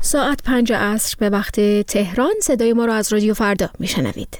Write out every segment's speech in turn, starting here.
ساعت 5 عصر به وقت تهران صدای ما را از رادیو فردا میشنوید.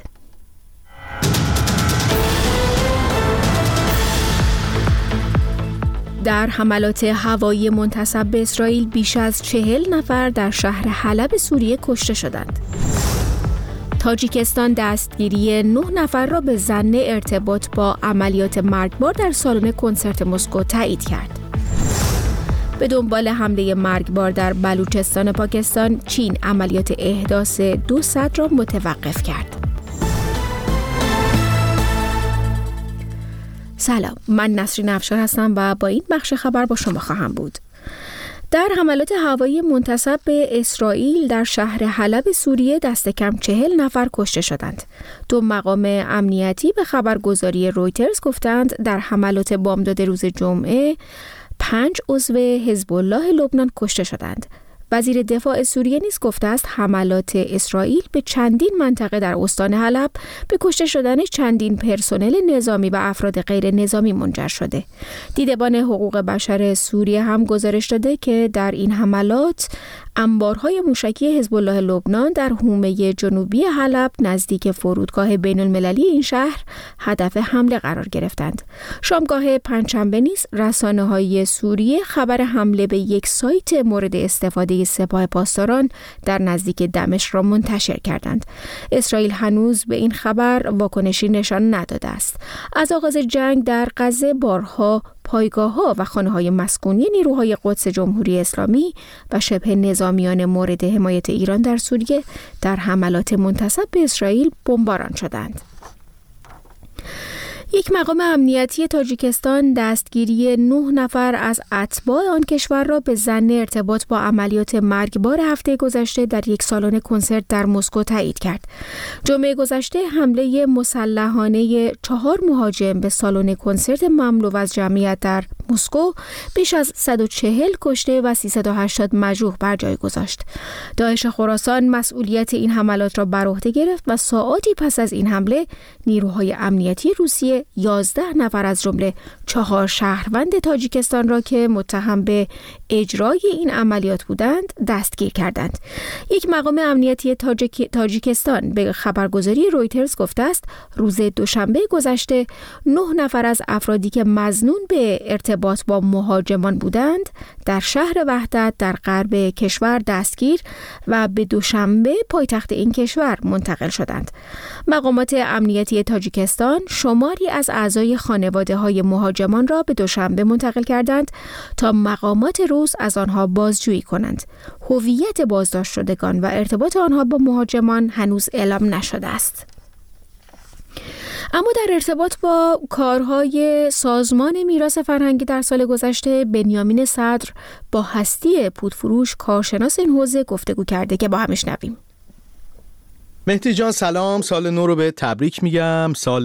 در حملات هوایی منتسب به اسرائیل بیش از 40 نفر در شهر حلب سوریه کشته شدند. تاجیکستان دستگیری 9 نفر را به ظن ارتباط با عملیات مرگبار در سالن کنسرت مسکو تایید کرد. به دنبال حمله مرگبار در بلوچستان پاکستان، چین عملیات احداث 200 را متوقف کرد. سلام، من نسرین افشار هستم و با این بخش خبر با شما خواهم بود. در حملات هوایی منتسب به اسرائیل در شهر حلب سوریه دست کم 40 نفر کشته شدند. 2 مقام امنیتی به خبرگزاری رویترز گفتند در حملات بامداد روز جمعه 5 عضو حزب الله لبنان کشته شدند. وزیر دفاع سوریه نیز گفته است حملات اسرائیل به چندین منطقه در استان حلب به کشته شدن چندین پرسنل نظامی و افراد غیر نظامی منجر شده. دیدبان حقوق بشر سوریه هم گزارش داده که در این حملات انبارهای موشکی حزب الله لبنان در حومه جنوبی حلب نزدیک فرودگاه بین المللی این شهر هدف حمله قرار گرفتند. شامگاه پنجشنبه نیز رسانه‌های سوریه خبر حمله به یک سایت مورد استفاده سپاه پاسداران در نزدیک دمشق را منتشر کردند. اسرائیل هنوز به این خبر واکنشی نشان نداده است. از آغاز جنگ در غزه بارها پایگاه‌ها و خانه‌های مسکونی نیروهای قدس جمهوری اسلامی و شبه نظامیان مورد حمایت ایران در سوریه در حملات منتسب به اسرائیل بمباران شدند. یک مقام امنیتی تاجیکستان دستگیری 9 نفر از اتباع آن کشور را به ظن ارتباط با عملیات مرگبار هفته گذشته در یک سالن کنسرت در مسکو تایید کرد. جمعه گذشته حمله مسلحانه 4 مهاجم به سالن کنسرت مملو از جمعیت در مسکو بیش از 140 کشته و 380 مجروح بر جای گذاشت. داعش خراسان مسئولیت این حملات را بر عهده گرفت و ساعاتی پس از این حمله نیروهای امنیتی روسیه 11 نفر از جمله 4 شهروند تاجیکستان را که متهم به اجرای این عملیات بودند دستگیر کردند. یک مقام امنیتی تاجیکستان به خبرگزاری رویترز گفته است روز دوشنبه گذشته 9 نفر از افرادی که مظنون به ارتباط با مهاجمان بودند در شهر وحدت در غرب کشور دستگیر و به دوشنبه پایتخت این کشور منتقل شدند. مقامات امنیتی تاجیکستان شماری از اعضای خانواده‌های مهاجمان را به دوشنبه منتقل کردند تا مقامات روس از آنها بازجویی کنند. هویت بازداشت شدگان و ارتباط آنها با مهاجمان هنوز اعلام نشده است. اما در ارتباط با کارهای سازمان میراث فرهنگی در سال گذشته، بنیامین صدر با هستی پودفروش کارشناس این حوزه گفتگو کرده که با هم بشنویم. مهدی جان سلام، سال نو رو به تبریک میگم. سال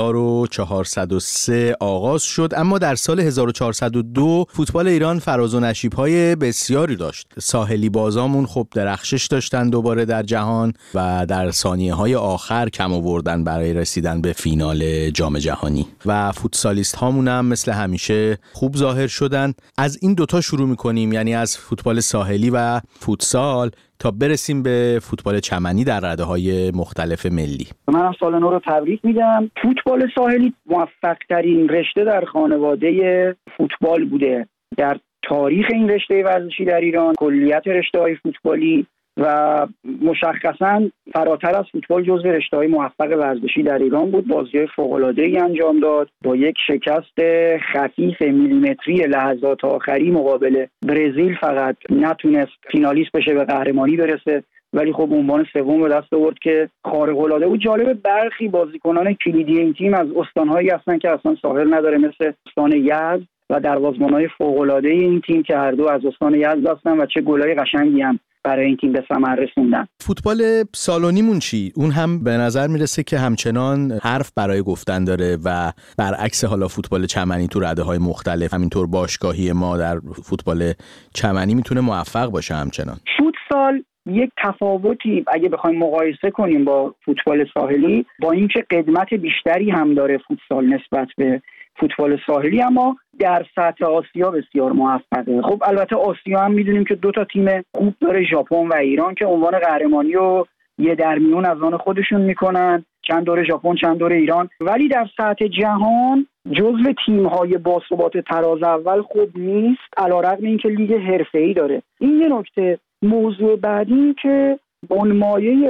1403 آغاز شد، اما در سال 1402 فوتبال ایران فراز و نشیب‌های بسیاری داشت. ساحلی بازامون خب درخشش داشتن دوباره در جهان و در ثانیه‌های آخر کم آوردن برای رسیدن به فینال جام جهانی و فوتسالیست هامون هم مثل همیشه خوب ظاهر شدن. از این دوتا شروع می‌کنیم، یعنی از فوتبال ساحلی و فوتسال تا برسیم به فوتبال چمنی در رده‌های مختلف ملی. من سال نو رو تبریک میگم. فوتبال ساحلی موفق ترین رشته در خانواده فوتبال بوده در تاریخ این رشته ورزشی در ایران. کلیت رشته‌های فوتبالی و مشخصاً فراتر از فوتبال جزو رشته‌های موفق ورزشی در ایران بود. بازی‌های فوق‌العاده‌ای انجام داد. با یک شکست خفیف میلیمتری لحظات آخری مقابل برزیل فقط نتونست فینالیست بشه، به قهرمانی برسه، ولی خب عنوان سوم به دست آورد که خارق‌العاده بود. جالب برخی بازیکنان کلیدی این تیم از استان‌هایی هستن که اصلا ساحل نداره، مثل استان یزد و دروازه‌بان‌های فوق‌العاده این تیم که هر دو از استان یزد هستن و چه گلای قشنگی هم برای این تیم به ثمر رسوندن. فوتبال سالونیمون چی؟ اون هم به نظر میرسه که همچنان حرف برای گفتن داره و برعکس حالا فوتبال چمنی تو رده‌های مختلف، همینطور باشگاهی ما در فوتبال چمنی میتونه موفق باشه همچنان. فوتسال یک تفاوتی اگه بخوایم مقایسه کنیم با فوتبال ساحلی، با اینکه قدمت بیشتری هم داره فوتسال نسبت به فوتبال ساحلی، اما در سطح آسیا بسیار موفقه. خب البته آسیا هم میدونیم که 2 تا تیم خوب داره، ژاپن و ایران، که عنوان قهرمانی رو یه درمیون از آن خودشون میکنن، چند دور ژاپن چند دور ایران. ولی در سطح جهان جزو تیم‌های باثبات تراز اول خوب نیست، علیرغم اینکه لیگ حرفه‌ای داره. این یه نکته. موضوع بعدی که بنمایه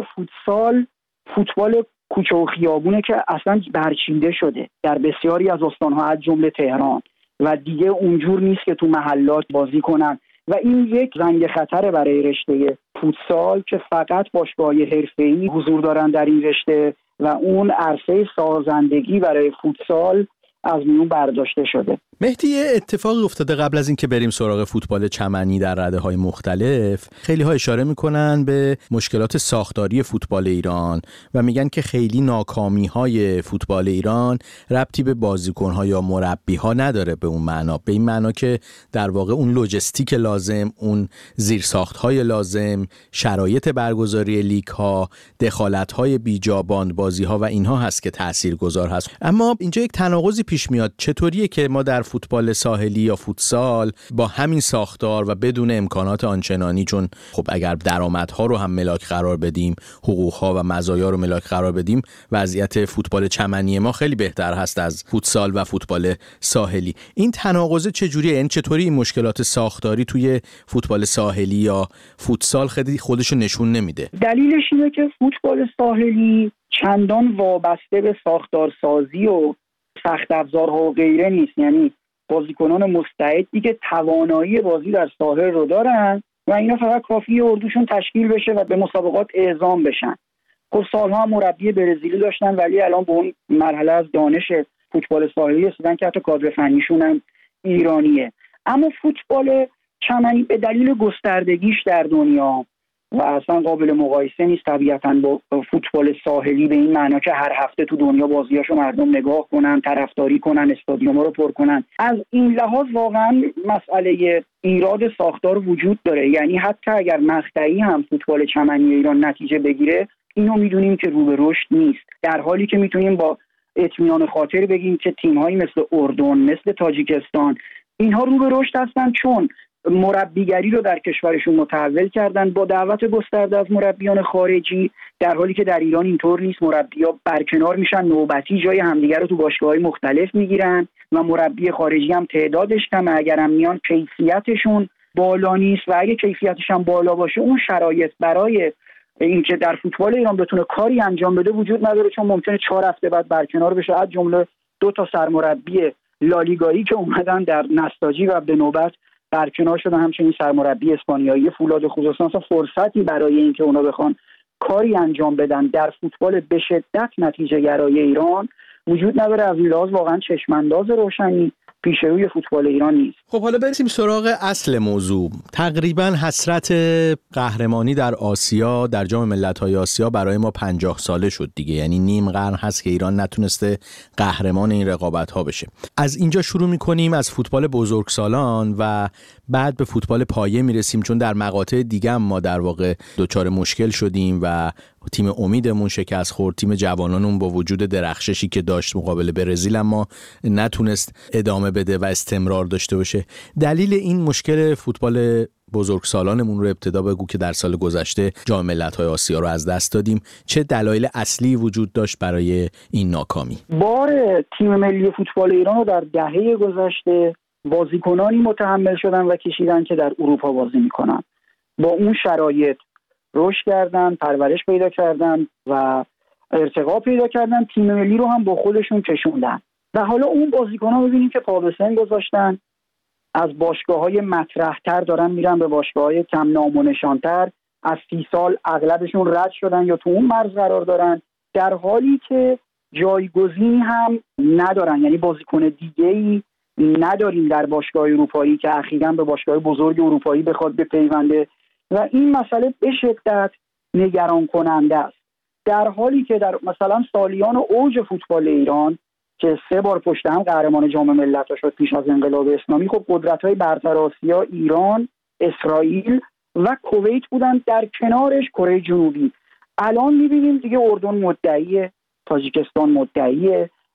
فوتبال کوچه و خیابونه که اصلا برچیده شده در بسیاری از استان‌ها از جمله تهران و دیگه اونجور نیست که تو محلات بازی کنن و این یک زنگ خطر برای رشته فوتسال که فقط باشگاه‌های حرفه‌ای حضور دارن در این رشته و اون عرصه سازندگی برای فوتسال از میون برداشته شده. مهدی، اتفاقی افتاده قبل از اینکه بریم سراغ فوتبال چمنی در رده‌های مختلف. خیلی ها اشاره میکنن به مشکلات ساختاری فوتبال ایران و میگن که خیلی ناکامی‌های فوتبال ایران ربطی به بازیکن‌ها یا مربی‌ها نداره، به اون معنا، به این معنا که در واقع اون لوجستیک لازم، اون زیرساخت‌های لازم، شرایط برگزاری لیگ‌ها، دخالت‌های بیجا، باندبازی‌ها و اینها هست که تاثیرگذار هست. اما اینجا یک تناقضی پیش میاد. چطوریه که ما در فوتبال ساحلی یا فوتسال با همین ساختار و بدون امکانات آنچنانی، چون خب اگر درآمدها رو هم ملاک قرار بدیم، حقوقها و مزایا رو ملاک قرار بدیم، وضعیت فوتبال چمنی ما خیلی بهتر هست از فوتسال و فوتبال ساحلی. این تناقض چجوریه؟ این چطوری این مشکلات ساختاری توی فوتبال ساحلی یا فوتسال خیلی خودشو نشون نمیده؟ دلیلش اینه که فوتبال ساحلی چندان وابسته به ساختارسازی و سخت افزارها و غیره نیست. یعنی بازیکنان مستعدی که توانایی بازی در ساحل رو دارن و اینا فقط کافیه اردوشون تشکیل بشه و به مسابقات اعزام بشن. خب سالها هم مربی برزیلی داشتن ولی الان به اون مرحله از دانش فوتبال ساحلی رسیدن که حتی کادر فنیشون هم ایرانیه. اما فوتبال چمنی به دلیل گستردگیش در دنیا و اصلا قابل مقایسه نیست طبیعتاً با فوتبال ساحلی، به این معنا که هر هفته تو دنیا بازیاشو مردم نگاه کنن، طرفداری کنن، استادیوم‌ها رو پر کنن. از این لحاظ واقعاً مسئله ایراد ساختار وجود داره. یعنی حتی اگر مقطعی هم فوتبال چمنی ایران نتیجه بگیره، اینو میدونیم که رو به رشد نیست، در حالی که میتونیم با اطمینان خاطر بگیم که تیم‌هایی مثل اردن، مثل تاجیکستان، اینها رو به رشد هستن چون مربیگری رو در کشورشون متحول کردن با دعوت گسترده از مربیان خارجی، در حالی که در ایران اینطور نیست. مربی‌ها برکنار میشن، نوبتی جای همدیگر رو تو باشگاه‌های مختلف میگیرن و مربی خارجی هم تعدادش کمه، اگرم میان کیفیتشون بالا نیست و اگه کیفیتش هم بالا باشه اون شرایط برای اینکه در فوتبال ایران بتونه کاری انجام بده وجود نداره، چون ممکنه 4 هفته بعد برکنار بشه. از جمله 2 تا سرمربی لالیگایی که اومدن در نساجی و به نوبت برکنار شدن، همچنین سرمربی اسپانیایی فولاد خوزستان. فرصتی برای اینکه اونا بخوان کاری انجام بدن در فوتبال به شدت نتیجه گرای ایران وجود نداره. از این لحاظ واقعا چشمانداز روشنی پیش روی فوتبال ایران نیست. خب حالا برسیم سراغ اصل موضوع. تقریبا حسرت قهرمانی در آسیا، در جام ملت‌های آسیا برای ما 50 ساله شد دیگه. یعنی نیم قرن هست که ایران نتونسته قهرمان این رقابت‌ها بشه. از اینجا شروع می‌کنیم، از فوتبال بزرگسالان و بعد به فوتبال پایه میرسیم، چون در مقاطع دیگه هم ما در واقع دچار مشکل شدیم و تیم امیدمون شکست خورد. تیم جوانانمون با وجود درخششی که داشت مقابل برزیل اما نتونست ادامه بده و استمرار داشته باشه. دلیل این مشکل فوتبال بزرگسالانمون رو ابتدا بگو که در سال گذشته جام ملت‌های آسیا رو از دست دادیم. چه دلایل اصلی وجود داشت برای این ناکامی؟ بار تیم ملی فوتبال ایران رو در دهه گذشته بازیکنانی متحمل شدن و کشیدن که در اروپا بازی میکنن. با اون شرایط رشد کردن، پرورش پیدا کردن و ارتقا پیدا کردن، تیم ملی رو هم با خودشون کشوندن و حالا اون بازیکن‌ها ببینیم که پا به سن گذاشتن، از باشگاه‌های مطرح‌تر دارن میرن به باشگاه‌های کم نام و نشان‌تر، از 30 سال اغلبشون رد شدن یا تو اون مرز قرار دارن، در حالی که جایگزینی هم ندارن. یعنی بازیکن دیگه‌ای نداریم در باشگاه اروپایی که اخیراً به باشگاه بزرگ اروپایی بخواد بپیونده و این مسئله به شدت نگران کننده است. در حالی که در مثلا سالیان اوج فوتبال ایران که 3 بار پشت هم قهرمان جام ملت‌ها شد پیش از انقلاب اسلامی، خب قدرت‌های برتر آسیا ایران، اسرائیل و کویت بودن، در کنارش کره جنوبی. الان می‌بینیم دیگه اردن مدعیه، تاجیکستان مدعیه،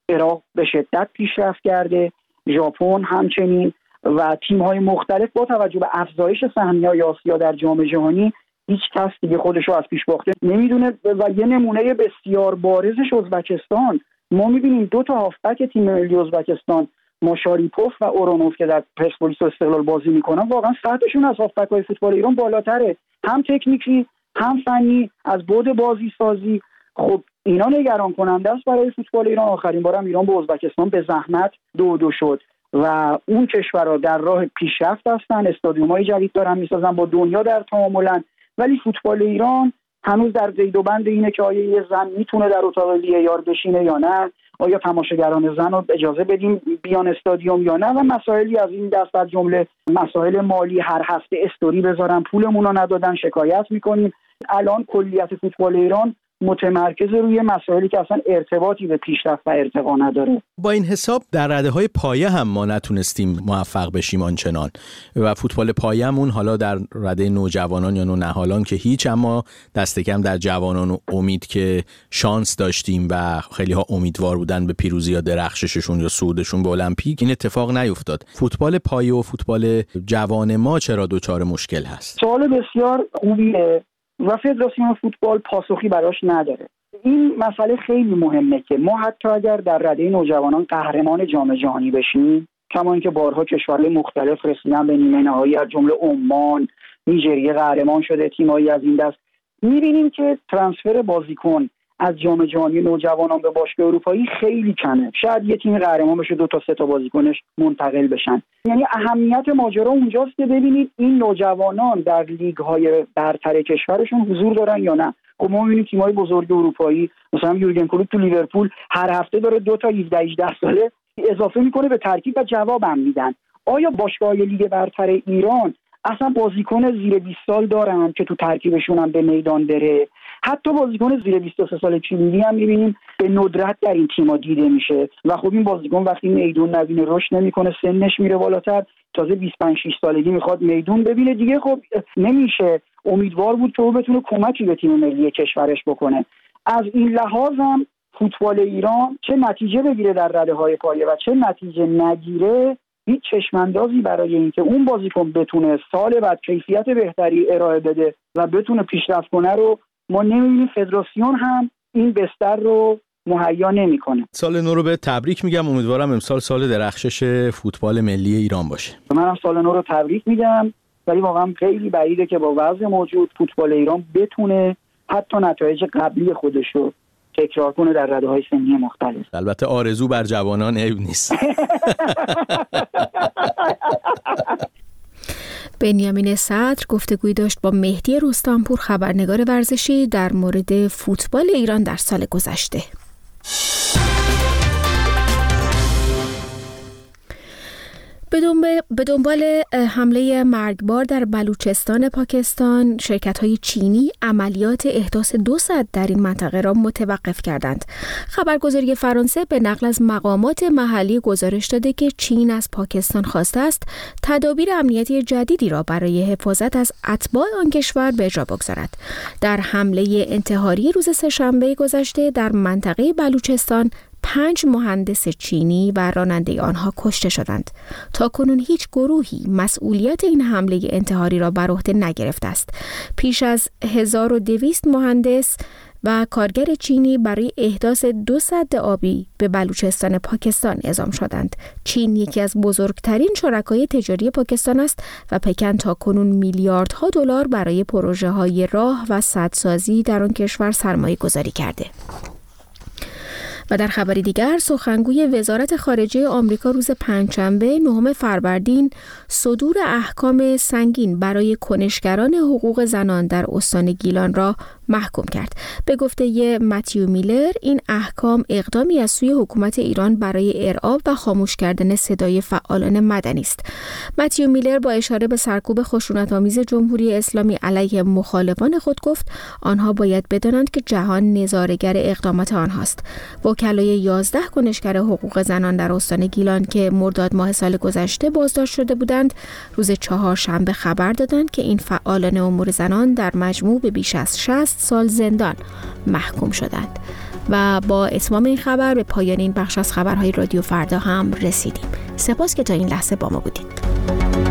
عراق به شدت پیشرفت کرده، ژاپن همچنین، و تیم‌های مختلف با توجه به افزایش سهمیه‌های آسیا در جام جهانی هیچ کس دیگه خودش رو از پیش باخته نمیدونه. و یه نمونه بسیار بارزش ازبکستان، ما می‌بینیم 2 تا هافبک تیم ملی ازبکستان، ماشاریپوف و اورونوف که در پرسپولیس و استقلال بازی میکنن، واقعا سطحشون از هافبک‌های فوتبال ایران بالاتره، هم تکنیکی هم فنی، از بعد بازی سازی. خب اینا نگران کننده است برای فوتبال ایران. آخرین بارم ایران با ازبکستان به زحمت 2-2 شد و اون کشورها در راه پیشرفت هستن، استادیوم‌های جدید دارن میسازن، با دنیا در تعاملن، ولی فوتبال ایران هنوز در قید و بند اینه که آیا یه زن میتونه در اتاق وی‌آر بشینه یا نه، آیا تماشاگران زن رو اجازه بدیم بیان استادیوم یا نه، و مسائلی از این دست، از جمله مسائل مالی، هر هفته استوری بذارن پولمون رو ندادن شکایت میکنیم. الان کلیت فوتبال ایران متمرکز روی مسائلی که اصلا ارتباطی به پیشرفت و ارتقا نداره. با این حساب در رده‌های پایه هم ما نتونستیم موفق بشیم آنچنان، و فوتبال پایه‌مون حالا در رده نوجوانان یا نونهالان که هیچ، اما دست کم در جوانان و امید که شانس داشتیم و خیلی ها امیدوار بودن به پیروزی یا درخشششون یا صعودشون به المپیک، این اتفاق نیفتاد. فوتبال پایه و فوتبال جوان ما چرا دچار مشکل هست؟ سوال بسیار خوبیه و فدراسیون فوتبال پاسخی براش نداره. این مسئله خیلی مهمه که ما حتی اگر در رده نوجوانان قهرمان جام جهانی بشیم، کما اینکه بارها کشورهای مختلف رسیدن به نیمه نهایی، از جمله عمان، نیجریه قهرمان شده، تیمایی از این دست، می‌بینیم که ترانسفر بازیکن از جام جهانی نوجوانان به باشگاه اروپایی خیلی کمه. شاید یه تیم قهرمان بشه 2 تا 3 تا بازیکنش منتقل بشن. یعنی اهمیت ماجرا اونجاست که ببینید این نوجوانان در لیگ‌های برتر کشورشون حضور دارن یا نه. خب ما می‌بینیم تیم‌های بزرگ اروپایی مثلا یورگن کلوپ تو لیورپول هر هفته داره 2 تا 17-18 ساله اضافه میکنه به ترکیب و جوابم میدن. آیا باشگاه‌های لیگ برتر ایران اصلا بازیکن زیر 20 سال دارن که تو ترکیبشون هم به میدان بره؟ حتی بازیکن زیر 23 سال کلیدی هم می‌بینیم به ندرت در این تیم‌ها دیده میشه و خب این بازیکن وقتی میدون نبینه رشد نمی‌کنه، سنش میره بالاتر، تازه 25-6 سالگی میخواد میدون ببینه دیگه، خب نمیشه. امیدوار بود که او بتونه کمکی به تیم ملی کشورش بکنه. از این لحاظ هم فوتبال ایران چه نتیجه بگیره در رده‌های پایه و چه نتیجه نگیره، هیچ چشماندازی برای اینکه اون بازیکن بتونه سال بعد کیفیت بهتری ارائه بده و بتونه پیشرفت کنه رو ما نمی‌بینیم. فدراسیون هم این بستر رو مهیا نمی‌کنه. سال نو رو به تبریک میگم. امیدوارم امسال سال درخشش فوتبال ملی ایران باشه. منم سال نو رو تبریک میگم، ولی واقعا خیلی بعیده که با وضع موجود فوتبال ایران بتونه حتی نتایج قبلی خودش رو تکرار کنه در رده‌های سنی مختلف. البته آرزو بر جوانان عیب نیست. بنیامین صدر گفتگویی داشت با مهدی رستمپور، خبرنگار ورزشی، در مورد فوتبال ایران در سال گذشته. به دنبال حمله مرگبار در بلوچستان پاکستان، شرکت‌های چینی عملیات احداث 2 سد در این منطقه را متوقف کردند. خبرگزاری فرانسه به نقل از مقامات محلی گزارش داده که چین از پاکستان خواسته است تدابیر امنیتی جدیدی را برای حفاظت از اتباع آن کشور به اجرا بگذارد. در حمله انتحاری روز سه‌شنبه گذشته در منطقه بلوچستان 5 مهندس چینی و راننده آنها کشته شدند. تاکنون هیچ گروهی مسئولیت این حمله انتحاری را بر عهده نگرفته است. پیش از 1200 مهندس و کارگر چینی برای احداث 2 سد آبی به بلوچستان پاکستان اعزام شدند. چین یکی از بزرگترین شرکای تجاری پاکستان است و پکن تاکنون میلیاردها دلار برای پروژه‌های راه و سدسازی در آن کشور سرمایه گذاری کرده. و در خبری دیگر، سخنگوی وزارت خارجه آمریکا روز پنجشنبه 9 فروردین صدور احکام سنگین برای کنشگران حقوق زنان در استان گیلان را محکوم کرد. به گفته متیو میلر، این احکام اقدامی از سوی حکومت ایران برای ارعاب و خاموش کردن صدای فعالان مدنی است. متیو میلر با اشاره به سرکوب خشونت‌آمیز جمهوری اسلامی علیه مخالفان خود گفت آنها باید بدانند که جهان نظاره‌گر اقدامات آنهاست. وکلای 11 کنشگر حقوق زنان در استان گیلان که مرداد ماه سال گذشته بازداشت شده بودند، روز چهارشنبه خبر دادند که این فعالان امور زنان در مجموع به بیش از 60 سال زندان محکوم شدند. و با اتمام این خبر به پایان این بخش از خبرهای رادیو فردا هم رسیدیم. سپاس که تا این لحظه با ما بودید.